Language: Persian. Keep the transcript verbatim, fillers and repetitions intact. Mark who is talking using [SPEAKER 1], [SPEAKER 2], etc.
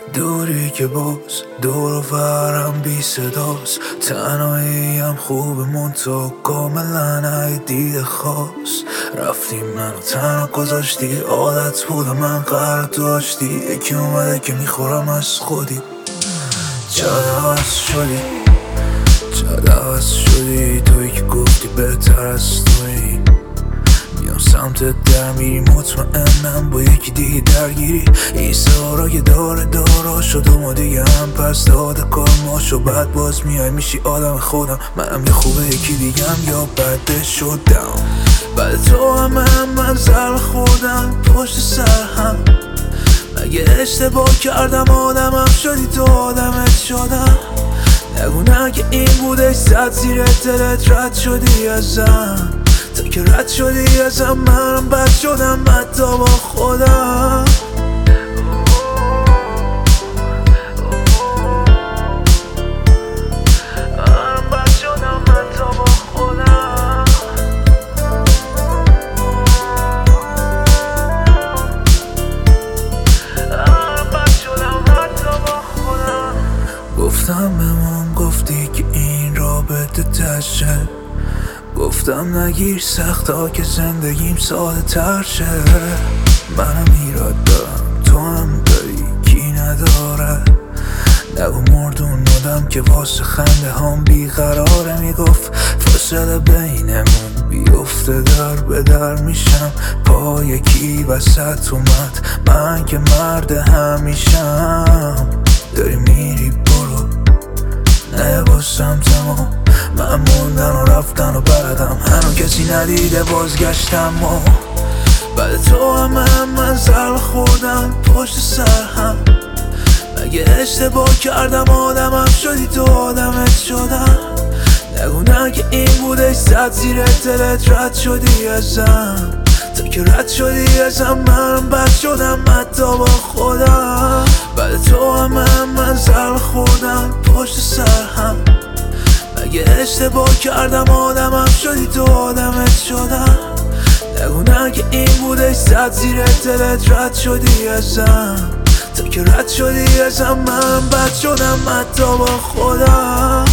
[SPEAKER 1] دوری که باز دور و برم بی صداست، تنهاییم خوبه منطقه کاملا ای دید خاص. رفتی منو تنها گذاشتی، عادت بودم من قرار داشتی، یکی اومده که میخورم از خودی. چرا عوض شدی، چرا عوض شدی، توی که گفتی بهتر از توی. میام سمتت در میری، مطمئنم با یکی دیگه درگیری. این سارا که داره دارا شد و ما دیگه هم پس داده کار ما شد. بعد باز میای میشی آدم خودم، منم یه خوبه یکی دیگم یا بده شدم. بعد تو هم هم من زر خوردم پشت سر هم. مگه اشتباه کردم آدمم شدی تو آدمت شدم. نگو نه که این بوده صد زیر دلت رد شدی ازم. تا که رد شدی ازم منم بد شدم حتی با خودم. منم بد شدم حتی با خودم. منم بد شدم حتی با خودم. گفتم بمون، گفتی که این رابطه تشه. گفتم نگیر سختا که زندگیم ساده تر شه. منم ایراد دارم تو هم داری کی نداره. نگو مردون آدم که واسه خنده هم بیقراره. میگفت فاصله بینمون بیفته در به در میشم. پا یکی وسط اومد من که مرد همیشم. داری میری برو نه باسم تمام. من موندن و رفتن و بردم هنو کسی ندیده بازگشتم. و بعد تو هم هم من زر خوردم پشت سر هم. مگه اشتباه کردم آدمم شدی تو آدمت شدم. نگو نه که این بوده صد زیر دلت رد شدی ازم. تا که رد شدی ازم منم بد شدم حتی با خودم. بعد تو هم هم من زر خوردم پشت سر هم. مگه اشتباه کردم آدمم شدی تو آدمت شدم. نگو نه که این بوده صد زیر دلت رد شدی ازم. تا که رد شدی ازم منم بد شدم حتی با خودم.